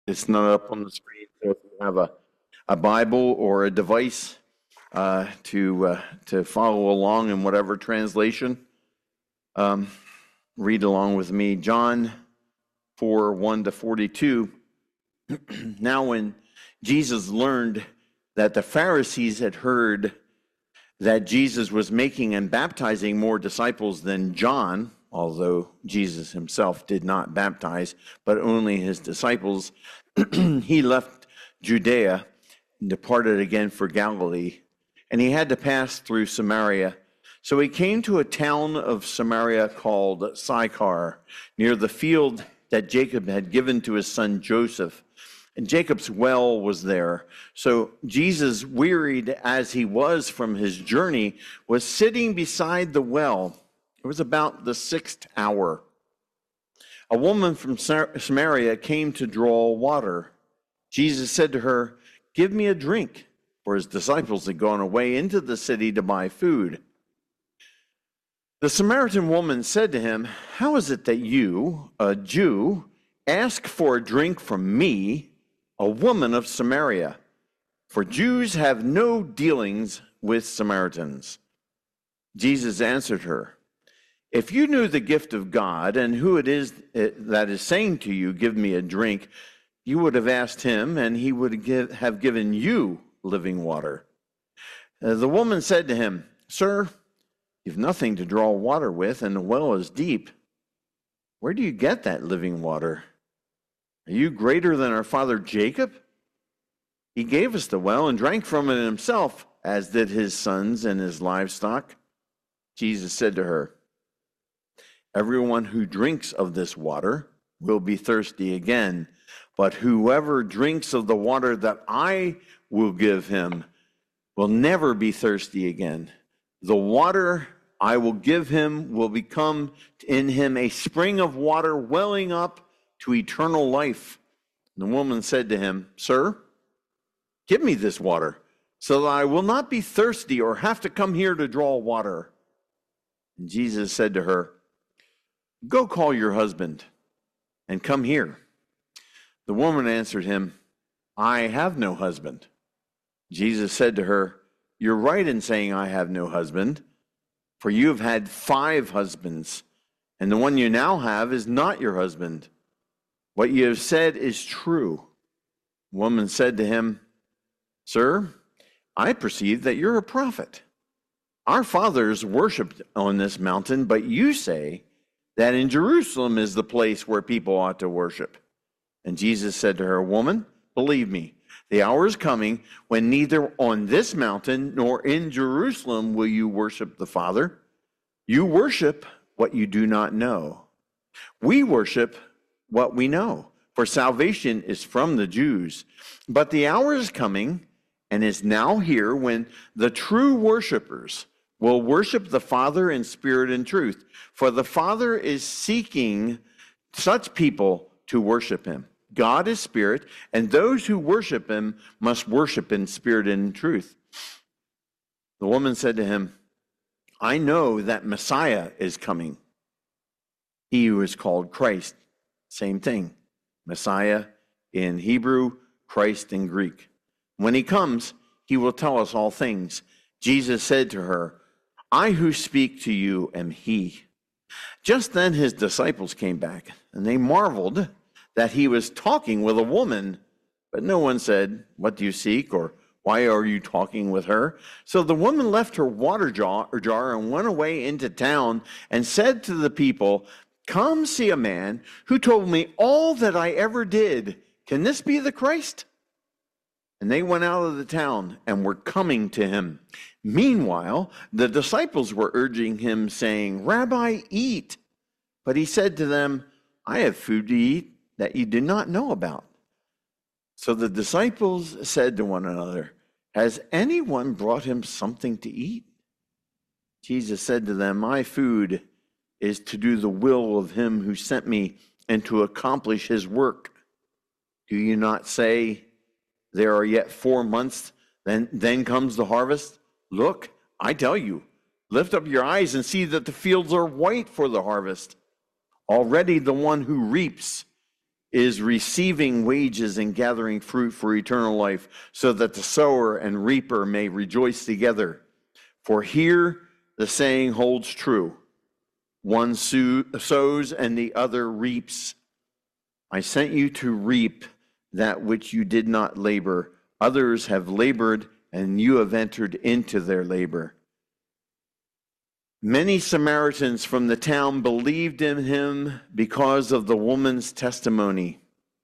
It's not up on the screen, so if you have a Bible or a device to follow along in whatever translation, um, read along with me. John 4, 1 to 42. Now when Jesus learned that the Pharisees had heard that Jesus was making and baptizing more disciples than John, although Jesus himself did not baptize, but only his disciples, he left Judea and departed again for Galilee, and he had to pass through Samaria. So he came to a town of Samaria called Sychar, near the field that Jacob had given to his son Joseph. And Jacob's well was there. So Jesus, wearied as he was from his journey, was sitting beside the well. It was about the 6th hour. A woman from Samaria came to draw water. Jesus said to her, "Give me a drink," for his disciples had gone away into the city to buy food. The Samaritan woman said to him, "How is it that you, a Jew, ask for a drink from me, a woman of Samaria? For Jews have no dealings with Samaritans." Jesus answered her, "If you knew the gift of God and who it is that is saying to you, 'Give me a drink,' you would have asked him, and he would have given you living water." The woman said to him, "Sir, you've nothing to draw water with, and the well is deep. Where do you get that living water? Are you greater than our father Jacob? He gave us the well and drank from it himself, as did his sons and his livestock." Jesus said to her, "Everyone who drinks of this water will be thirsty again, but whoever drinks of the water that I will give him will never be thirsty again. The water I will give him will become in him a spring of water welling up to eternal life." And the woman said to him, "Sir, give me this water, so that I will not be thirsty or have to come here to draw water." And Jesus said to her, "Go call your husband and come here." The woman answered him, "I have no husband." Jesus said to her, "You're right in saying, 'I have no husband,' for you have had 5 husbands, and the one you now have is not your husband. What you have said is true." The woman said to him, "Sir, I perceive that you're a prophet. Our fathers worshipped on this mountain, but you say that in Jerusalem is the place where people ought to worship." And Jesus said to her, "Woman, believe me, the hour is coming when neither on this mountain nor in Jerusalem will you worship the Father. You worship what you do not know. We worship what we know, for salvation is from the Jews. But the hour is coming and is now here when the true worshipers will worship the Father in spirit and truth, for the Father is seeking such people to worship him. God is spirit, and those who worship him must worship in spirit and in truth." The woman said to him, "I know that Messiah is coming, he who is called Christ." Same thing. Messiah in Hebrew, Christ in Greek. "When he comes, he will tell us all things." Jesus said to her, "I who speak to you am he." Just then his disciples came back, and they marveled that he was talking with a woman. But no one said, "What do you seek?" or "Why are you talking with her?" So the woman left her water jar and went away into town and said to the people, "Come see a man who told me all that I ever did. Can this be the Christ?" And they went out of the town and were coming to him. Meanwhile, the disciples were urging him, saying, "Rabbi, eat." But he said to them, "I have food to eat that you do not know about." So the disciples said to one another, "Has anyone brought him something to eat?" Jesus said to them, "My food is to do the will of him who sent me and to accomplish his work. Do you not say, 'There are yet 4 months, then comes the harvest'? Look, I tell you, lift up your eyes and see that the fields are white for the harvest. Already the one who reaps is receiving wages and gathering fruit for eternal life, so that the sower and reaper may rejoice together. For here the saying holds true: one sows and the other reaps. I sent you to reap that which you did not labor. Others have labored, and you have entered into their labor. Many Samaritans from the town believed in him because of the woman's testimony.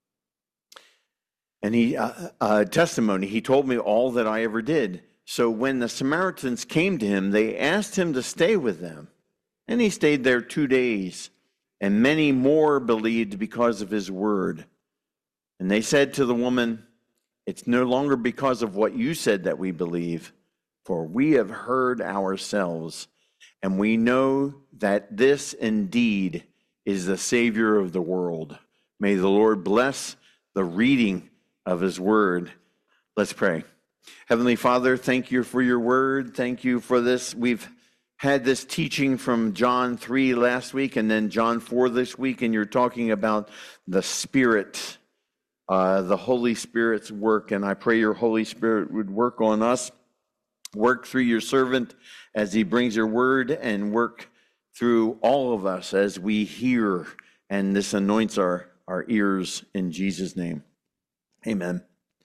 And he told me all that I ever did. So when the Samaritans came to him, they asked him to stay with them. And he stayed there 2 days. And many more believed because of his word. And they said to the woman, "It's no longer because of what you said that we believe, for we have heard ourselves, and we know that this indeed is the Savior of the world." May the Lord bless the reading of his word. Let's pray. Heavenly Father, thank you for your word. Thank you for this. We've had this teaching from John 3 last week and then John 4 this week, and you're talking about the Spirit, the Holy Spirit's work. And I pray your Holy Spirit would work on us, work through your servant as he brings your word, and work through all of us as we hear. And this anoints our ears in Jesus' name. Amen.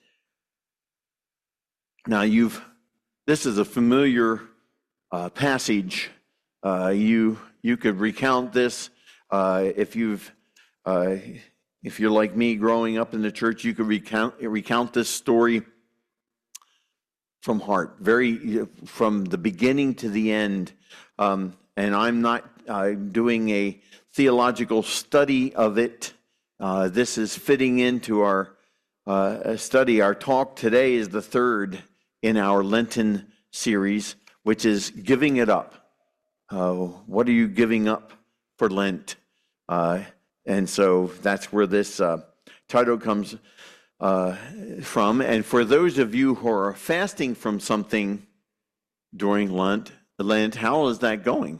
Now this is a familiar passage. You could recount this if you're like me, growing up in the church. You could recount this story from heart, from the beginning to the end. And I'm not doing a theological study of it. This is fitting into our study. Our talk today is the third in our Lenten series, which is giving it up. What are you giving up for Lent? And so that's where this title comes from. And for those of you who are fasting from something during Lent, how is that going?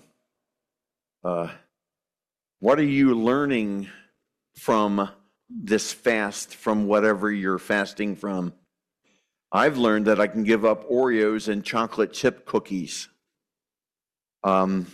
What are you learning from this fast, from whatever you're fasting from? I've learned that I can give up Oreos and chocolate chip cookies. And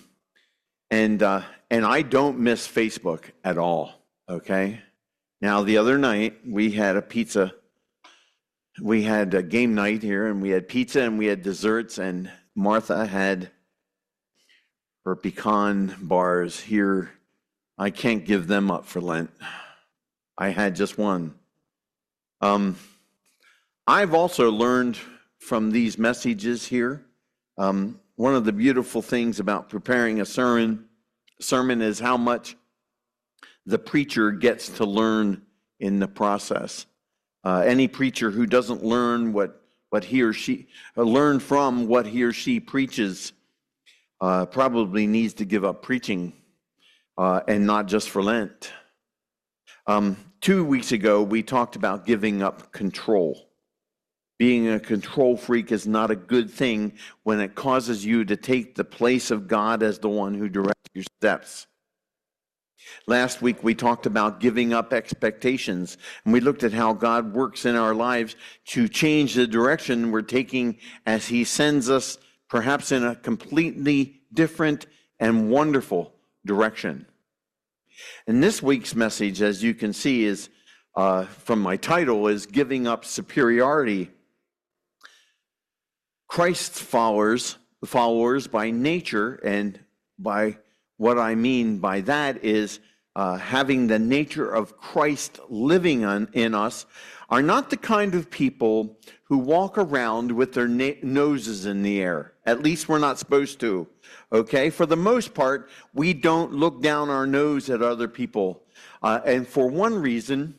I don't miss Facebook at all, okay? Now, the other night, we had a pizza. We had a game night here, and we had pizza, and we had desserts, and Martha had her pecan bars here. I can't give them up for Lent. I had just one. I've also learned from these messages here, one of the beautiful things about preparing a sermon is how much the preacher gets to learn in the process. Any preacher who doesn't learn what he or she learn from what he or she preaches probably needs to give up preaching, and not just for Lent. 2 weeks ago, we talked about giving up control. Being a control freak is not a good thing when it causes you to take the place of God as the one who directs your steps. Last week, we talked about giving up expectations, and we looked at how God works in our lives to change the direction we're taking as he sends us perhaps in a completely different and wonderful direction. And this week's message, as you can see, is from my title, is giving up superiority. Christ's followers by nature, and by what I mean by that is having the nature of Christ living in us, are not the kind of people who walk around with their noses in the air. At least we're not supposed to, okay? For the most part, we don't look down our nose at other people. And for one reason,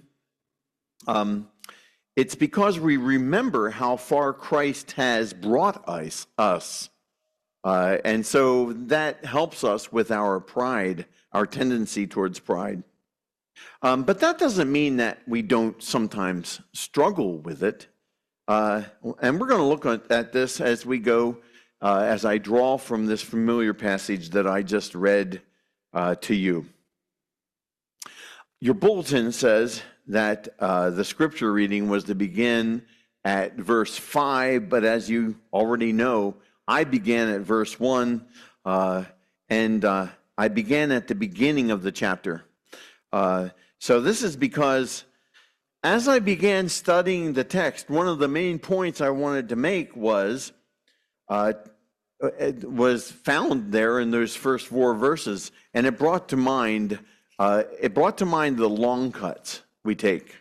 it's because we remember how far Christ has brought us. And so that helps us with our pride, our tendency towards pride. But that doesn't mean that we don't sometimes struggle with it. And we're going to look at this as we go, as I draw from this familiar passage that I just read to you. Your bulletin says that the scripture reading was to begin at verse 5, but as you already know, I began at verse 1, and I began at the beginning of the chapter. So this is because as I began studying the text, one of the main points I wanted to make was it was found there in those first 4 verses, and it brought to mind the long cuts we take.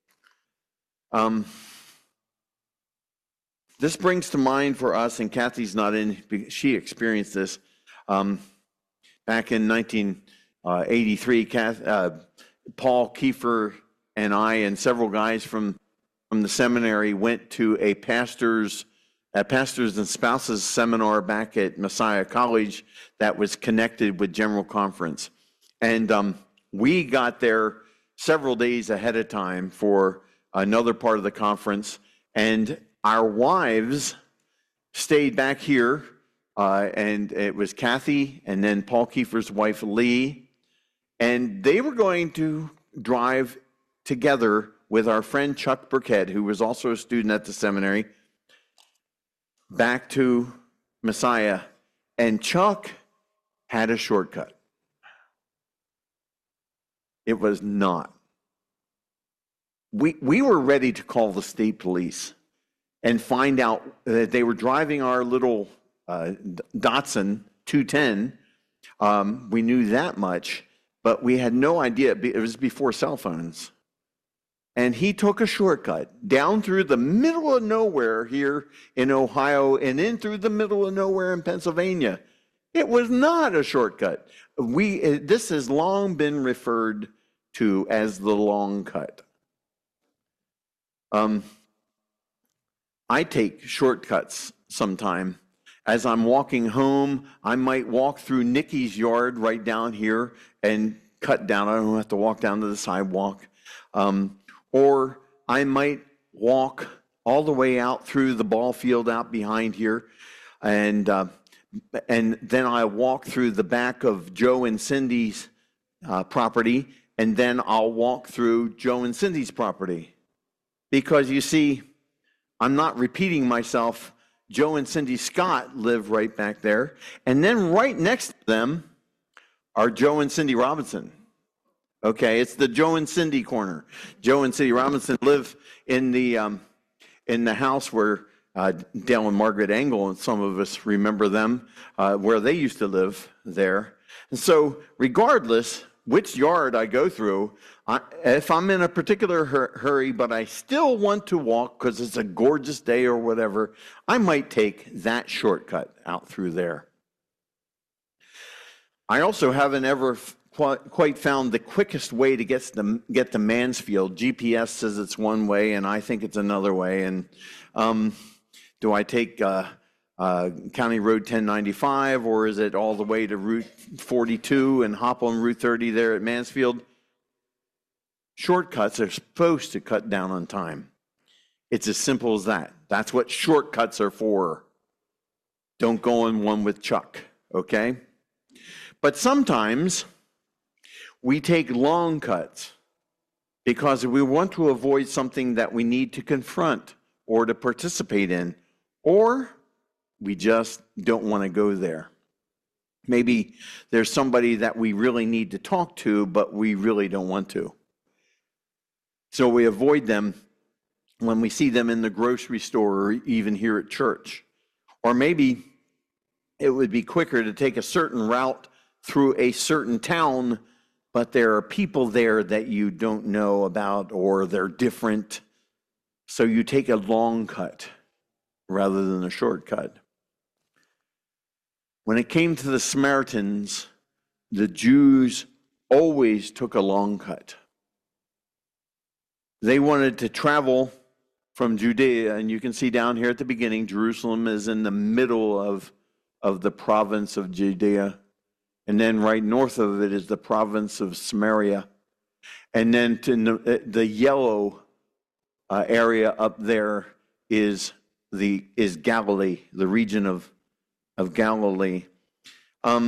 This brings to mind for us, and Kathy's not in, she experienced this back in 1983. Paul Kiefer and I and several guys from the seminary went to a pastors and spouses seminar back at Messiah College that was connected with General Conference. And we got there several days ahead of time for another part of the conference, and our wives stayed back here, and it was Kathy and then Paul Kiefer's wife, Lee, and they were going to drive together with our friend Chuck Burkett, who was also a student at the seminary, back to Messiah. And Chuck had a shortcut. It was not. We were ready to call the state police and find out that they were driving our little Datsun 210. We knew that much, but we had no idea. It was before cell phones. And he took a shortcut down through the middle of nowhere here in Ohio and in through the middle of nowhere in Pennsylvania. It was not a shortcut. This has long been referred to as the long cut. I take shortcuts sometime. As I'm walking home, I might walk through Nikki's yard right down here and cut down. I don't have to walk down to the sidewalk. Or I might walk all the way out through the ball field out behind here, and then I walk through the back of Joe and Cindy's property, and then I'll walk through Joe and Cindy's property. Because you see, I'm not repeating myself. Joe and Cindy Scott live right back there, and then right next to them are Joe and Cindy Robinson. Okay, it's the Joe and Cindy corner. Joe and Cindy Robinson live in the house where Dale and Margaret Engel, and some of us remember them, where they used to live there. And so regardless which yard I go through, if I'm in a particular hurry, but I still want to walk because it's a gorgeous day or whatever, I might take that shortcut out through there. I also haven't ever quite found the quickest way to get to Mansfield. GPS says it's one way, and I think it's another way. And do I take County Road 1095, or is it all the way to Route 42 and hop on Route 30 there at Mansfield? Shortcuts are supposed to cut down on time. It's as simple as that. That's what shortcuts are for. Don't go on one with Chuck, okay? But sometimes we take long cuts because we want to avoid something that we need to confront or to participate in, or we just don't want to go there. Maybe there's somebody that we really need to talk to, but we really don't want to. So we avoid them when we see them in the grocery store or even here at church. Or maybe it would be quicker to take a certain route through a certain town, but there are people there that you don't know about, or they're different. So you take a long cut rather than a shortcut. When it came to the Samaritans, the Jews always took a long cut. They wanted to travel from Judea, and you can see down here at the beginning, Jerusalem is in the middle of the province of Judea. And then right north of it is the province of Samaria. And then to the yellow area up there is Galilee, the region of Galilee.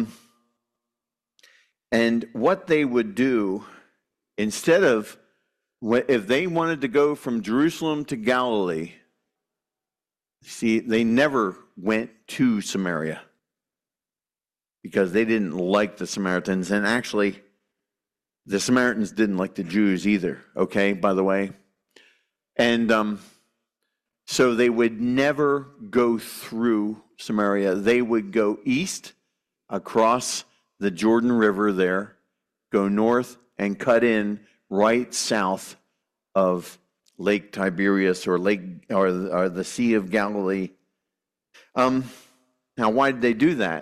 And what they would do, instead of if they wanted to go from Jerusalem to Galilee, see, they never went to Samaria because they didn't like the Samaritans. And actually, the Samaritans didn't like the Jews either, okay, by the way. And so they would never go through Samaria. They would go east across the Jordan River there, go north, and cut in right south of Lake Tiberias or the Sea of Galilee. Now, why did they do that?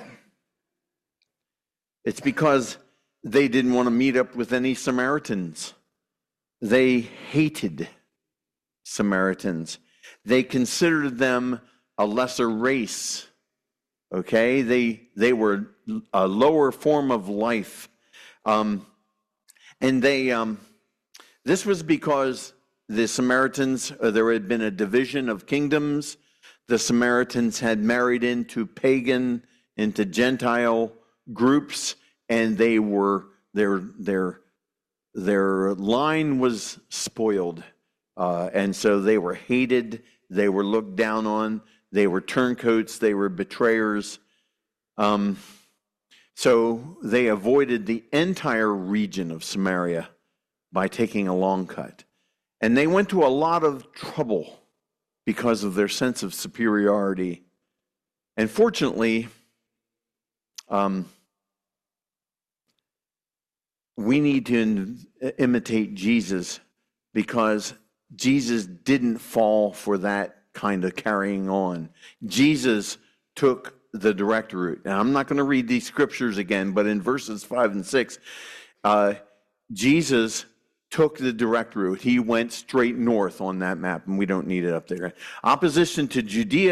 It's because they didn't want to meet up with any Samaritans. They hated Samaritans. They considered them a lesser race. Okay, they were a lower form of life, and this was because the Samaritans, there had been a division of kingdoms. The Samaritans had married into Gentile groups, and they were their line was spoiled, and so they were hated. They were looked down on. They were turncoats. They were betrayers. So they avoided the entire region of Samaria by taking a long cut. And they went to a lot of trouble because of their sense of superiority. And fortunately, we need to imitate Jesus because Jesus didn't fall for that kind of carrying on. Jesus took the direct route. Now, I'm not going to read these scriptures again, but in verses 5 and 6, Jesus took the direct route. He went straight north on that map, and we don't need it up there. Opposition to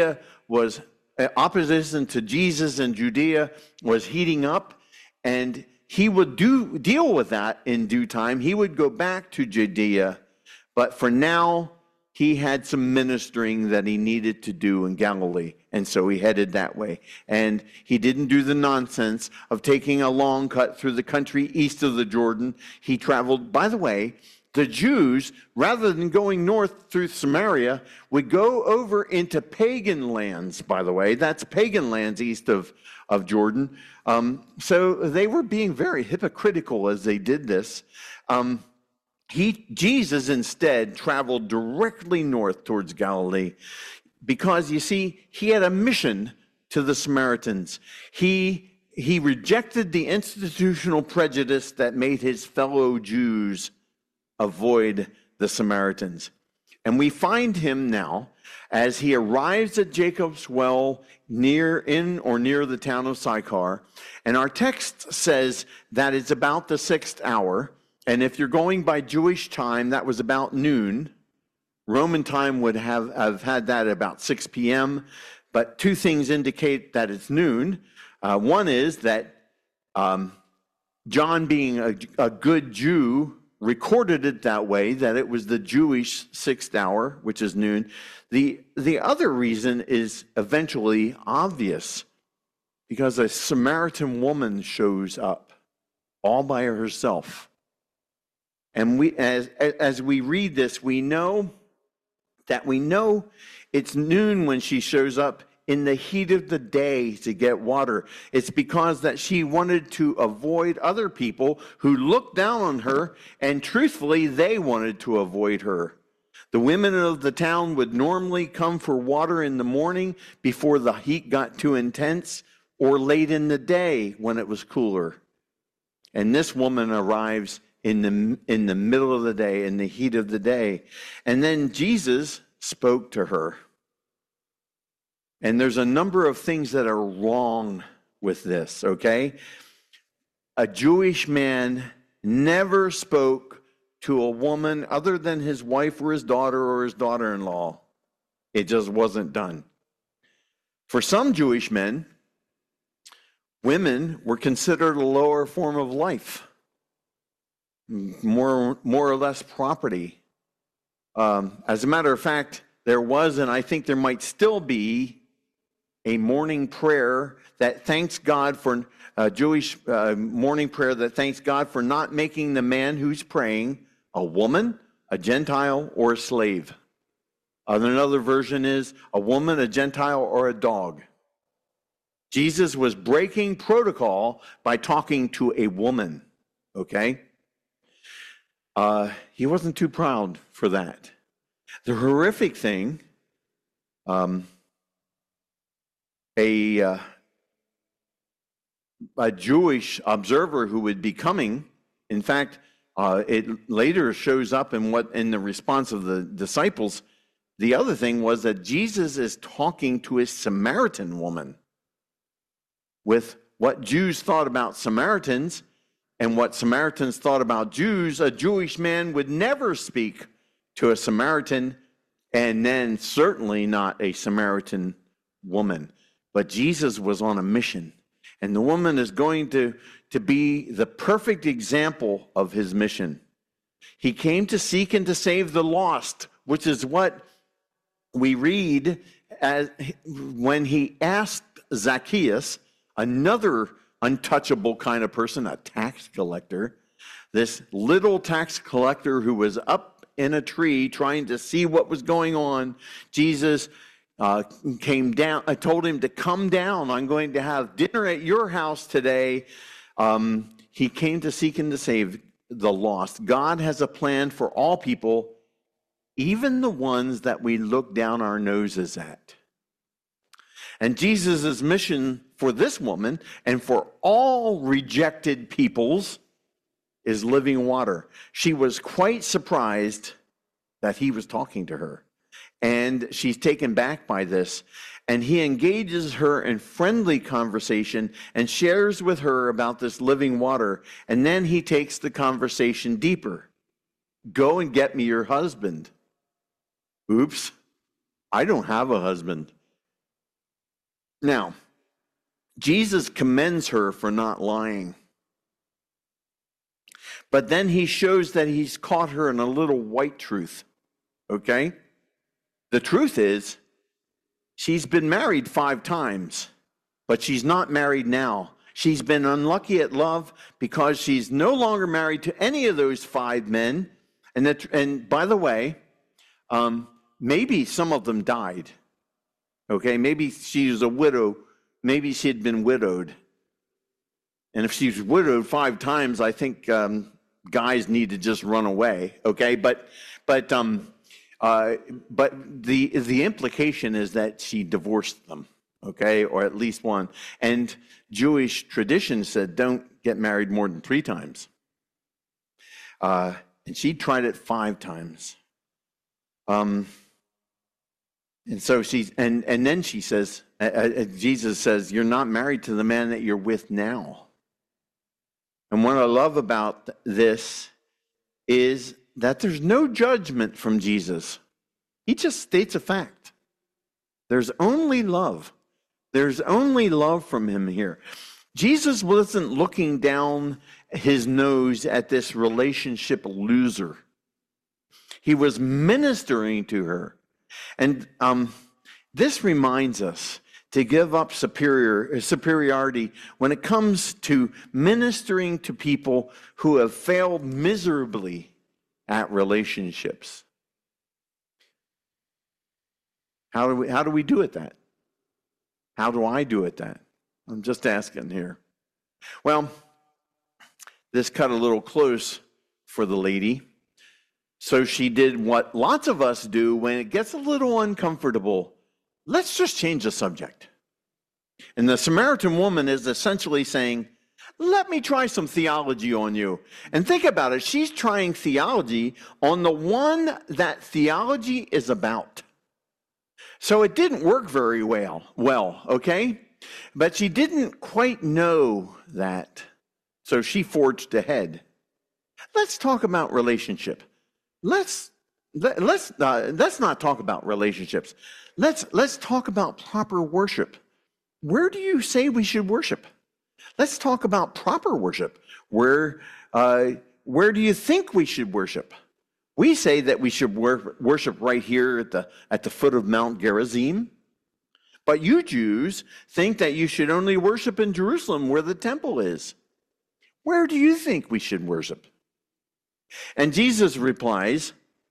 Jesus and Judea was heating up, and he would deal with that in due time. He would go back to Judea, but for now, he had some ministering that he needed to do in Galilee, and so he headed that way. And he didn't do the nonsense of taking a long cut through the country east of the Jordan. He traveled, by the way, the Jews, rather than going north through Samaria, would go over into pagan lands, by the way. That's pagan lands east of Jordan. So they were being very hypocritical as they did this. Jesus instead traveled directly north towards Galilee because, you see, he had a mission to the Samaritans. He rejected the institutional prejudice that made his fellow Jews avoid the Samaritans. And we find him now as he arrives at Jacob's well near the town of Sychar. And our text says that it's about the 6th hour. And if you're going by Jewish time, that was about noon. Roman time would have had that about 6 p.m. But two things indicate that it's noon. One is that John, being a good Jew, recorded it that way, that it was the Jewish 6th hour, which is noon. The other reason is eventually obvious, because a Samaritan woman shows up all by herself. And we, as we read this, we know it's noon when she shows up in the heat of the day to get water. It's because that she wanted to avoid other people who looked down on her, and truthfully, they wanted to avoid her. The women of the town would normally come for water in the morning before the heat got too intense, or late in the day when it was cooler. And this woman arrives in the middle of the day, in the heat of the day. And then Jesus spoke to her. And there's a number of things that are wrong with this, okay? A Jewish man never spoke to a woman other than his wife or his daughter-in-law. It just wasn't done. For some Jewish men, women were considered a lower form of life, more or less property. As a matter of fact, there was, and I think there might still be, a morning prayer that thanks God for a Jewish morning prayer that thanks God for not making the man who's praying a woman a Gentile, or a slave. Another version is a woman, a Gentile, or a dog. Jesus was breaking protocol by talking to a woman, okay? He wasn't too proud for that. The horrific thing, a Jewish observer who would be coming, in fact, it later shows up in the response of the disciples. The other thing was that Jesus is talking to a Samaritan woman. With what Jews thought about Samaritans and what Samaritans thought about Jews, a Jewish man would never speak to a Samaritan, and then certainly not a Samaritan woman. But Jesus was on a mission, and the woman is going to be the perfect example of his mission. He came to seek and to save the lost, which is what we read as when he asked Zacchaeus, another untouchable kind of person, a tax collector, this little tax collector who was up in a tree trying to see what was going on. Jesus came down. I told him to come down. I'm going to have dinner at your house today. He came to seek and to save the lost. God has a plan for all people, even the ones that we look down our noses at. And Jesus' mission for this woman and for all rejected peoples is living water. She was quite surprised that he was talking to her. And she's taken back by this. And he engages her in friendly conversation and shares with her about this living water. And then he takes the conversation deeper. Go and get me your husband. Oops, I don't have a husband. Now, Jesus commends her for not lying. But then he shows that he's caught her in a little white truth, okay? The truth is, she's been married 5 times, but she's not married now. She's been unlucky at love because she's no longer married to any of those 5 men. And by the way, maybe some of them died. Okay, maybe she was a widow. Maybe she had been widowed. And if she's widowed 5 times, I think guys need to just run away. Okay, but the implication is that she divorced them. Okay, or at least one. And Jewish tradition said don't get married more than 3 times. And she tried it 5 times. And so and then she says, Jesus says, you're not married to the man that you're with now. And what I love about this is that there's no judgment from Jesus. He just states a fact. There's only love. There's only love from him here. Jesus wasn't looking down his nose at this relationship loser. He was ministering to her. And this reminds us to give up superiority when it comes to ministering to people who have failed miserably at relationships. How do we do it that? How do I do it that? I'm just asking here. Well, this cut a little close for the lady. So she did what lots of us do when it gets a little uncomfortable. Let's just change the subject. And the Samaritan woman is essentially saying, let me try some theology on you. And think about it. She's trying theology on the one that theology is about. So it didn't work very well, okay? But she didn't quite know that. So she forged ahead. Let's talk about relationship. Let's not talk about relationships. Let's talk about proper worship. Where do you say we should worship? Let's talk about proper worship. Where do you think we should worship? We say that we should worship right here at the foot of Mount Gerizim. But you Jews think that you should only worship in Jerusalem where the temple is. Where do you think we should worship? And Jesus replies,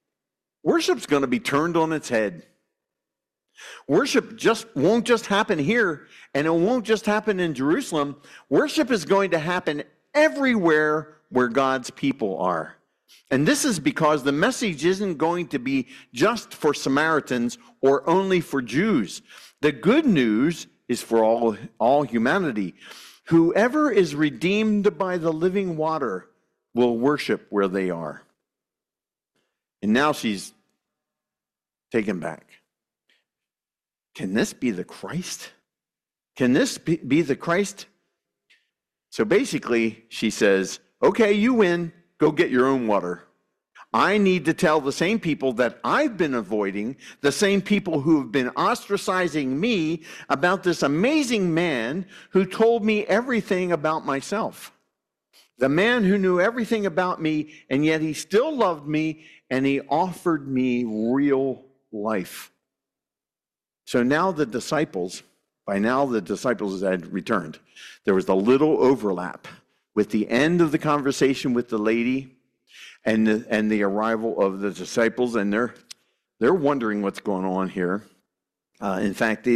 worship's going to be turned on its head. Worship won't just happen here, and it won't just happen in Jerusalem. Worship is going to happen everywhere where God's people are. And this is because the message isn't going to be just for Samaritans or only for Jews. The good news is for all humanity. Whoever is redeemed by the living water will worship where they are. And now she's taken back. Can this be the Christ? Can this be the Christ? So basically, she says, okay, you win. Go get your own water. I need to tell the same people that I've been avoiding, the same people who have been ostracizing me, about this amazing man who told me everything about myself. The man who knew everything about me, and yet he still loved me, and he offered me real life. So now by now the disciples had returned. There was a little overlap with the end of the conversation with the lady and the arrival of the disciples, and they're wondering what's going on here. In fact,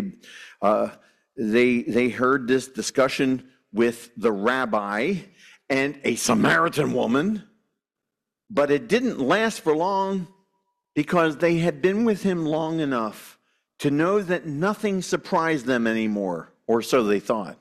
they heard this discussion with the rabbi and a Samaritan woman, but it didn't last for long because they had been with him long enough to know that nothing surprised them anymore, or so they thought.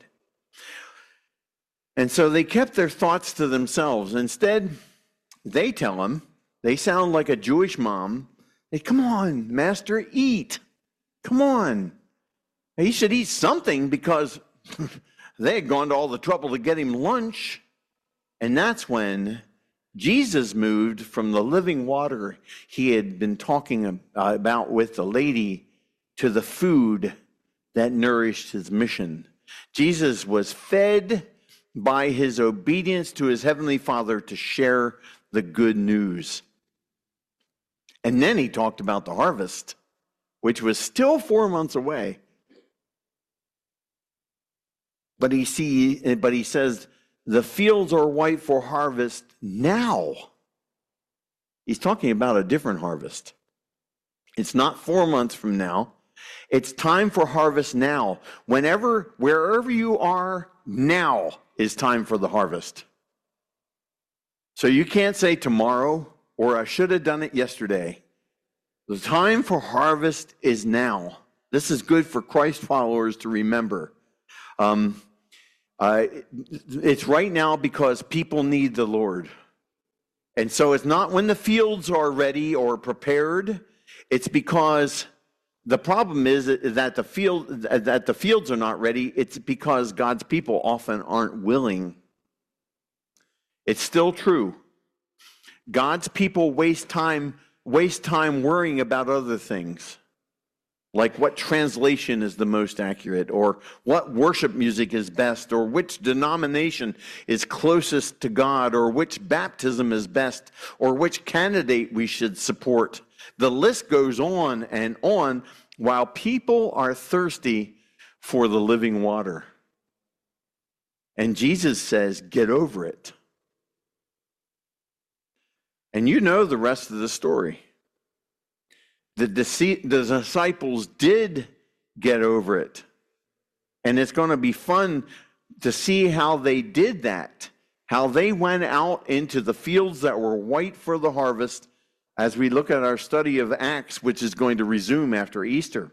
And so they kept their thoughts to themselves. Instead, they tell him, they sound like a Jewish mom, hey, come on, Master, eat. Come on. He should eat something because they had gone to all the trouble to get him lunch. And that's when Jesus moved from the living water he had been talking about with the lady to the food that nourished his mission. Jesus was fed by his obedience to his heavenly Father to share the good news. And then he talked about the harvest, which was still 4 months away. But he says, the fields are white for harvest now. He's talking about a different harvest. It's not 4 months from now. It's time for harvest now. Wherever you are, now is time for the harvest. So you can't say tomorrow or I should have done it yesterday. The time for harvest is now. This is good for Christ followers to remember. It's right now because people need the Lord. And so it's not when the fields are ready or prepared. It's because the problem is that the fields are not ready. It's because God's people often aren't willing. It's still true. God's people waste time worrying about other things, like what translation is the most accurate, or what worship music is best, or which denomination is closest to God, or which baptism is best, or which candidate we should support. The list goes on and on while people are thirsty for the living water. And Jesus says, get over it. And you know the rest of the story. The disciples did get over it. And it's going to be fun to see how they did that, how they went out into the fields that were white for the harvest as we look at our study of Acts, which is going to resume after Easter.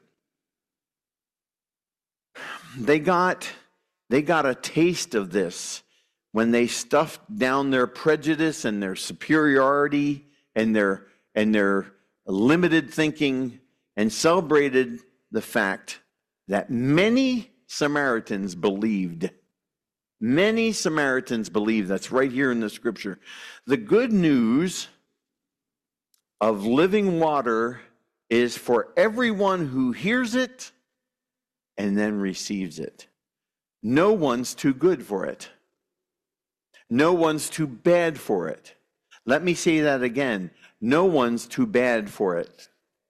They got a taste of this when they stuffed down their prejudice and their superiority and their limited thinking and celebrated the fact that many Samaritans believed. Many Samaritans believed. That's right here in the scripture. The good news of living water is for everyone who hears it and then receives it. No one's too good for it. No one's too bad for it. Let me say that again. No one's too bad for it.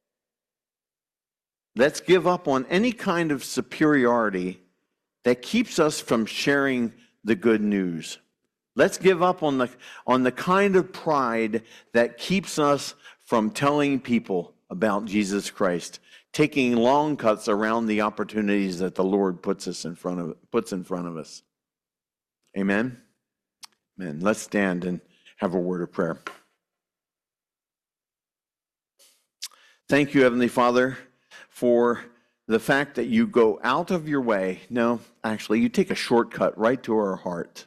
Let's give up on any kind of superiority that keeps us from sharing the good news. Let's give up on the kind of pride that keeps us from telling people about Jesus Christ, taking long cuts around the opportunities that the Lord puts in front of us. Amen. Amen. Let's stand and have a word of prayer. Thank you, Heavenly Father, for the fact that you go out of your way. No, actually, you take a shortcut right to our heart.